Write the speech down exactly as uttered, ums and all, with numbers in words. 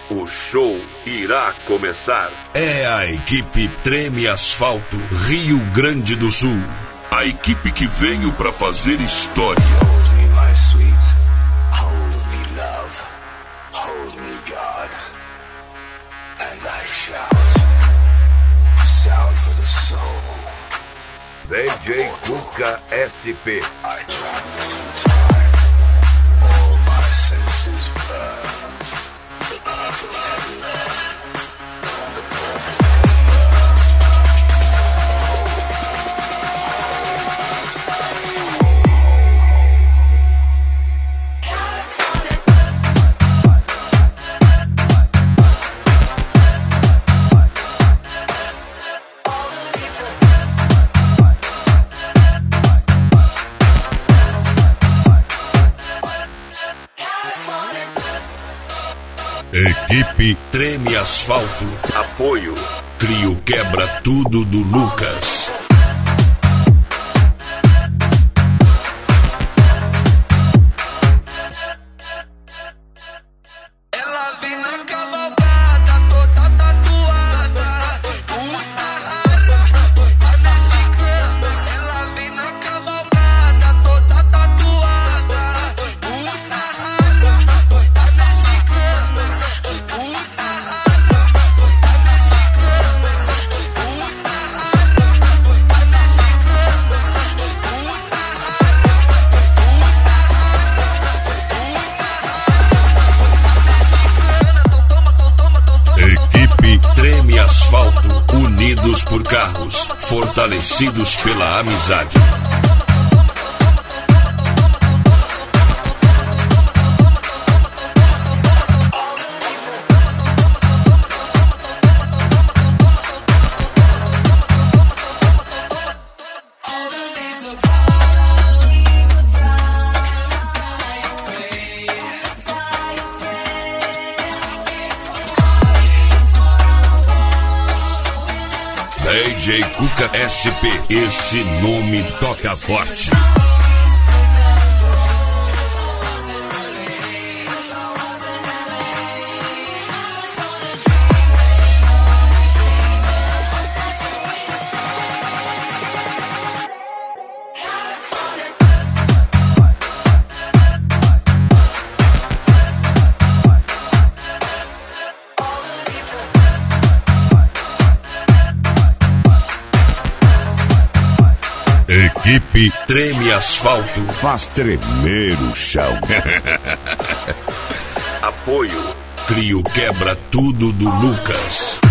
O show irá começar. É a equipe Treme Asfalto, Rio Grande do Sul. A equipe que veio pra fazer história. Hold me, my sweet. Hold me, love. Hold me, God. And I shout. Sound for the soul. D J Cuca S P. I travel through time. All my senses burn. Equipe Treme Asfalto. Apoio Trio Quebra Tudo do Lucas. Ela vem na cavalgada, toda tatuada, puta rara, a mexicana. Ela vem na cavalgada, toda tatuada, puta rara, a mexicana. Puta rara, a mexicana. Puta rara, a mexicana. Puta Equipe Treme Asfalto, unidos por carros, fortalecidos pela amizade. D J Cuca S P, esse nome toca forte. Equipe Treme Asfalto, faz tremer o chão. Apoio Trio Quebra Tudo do Lucas.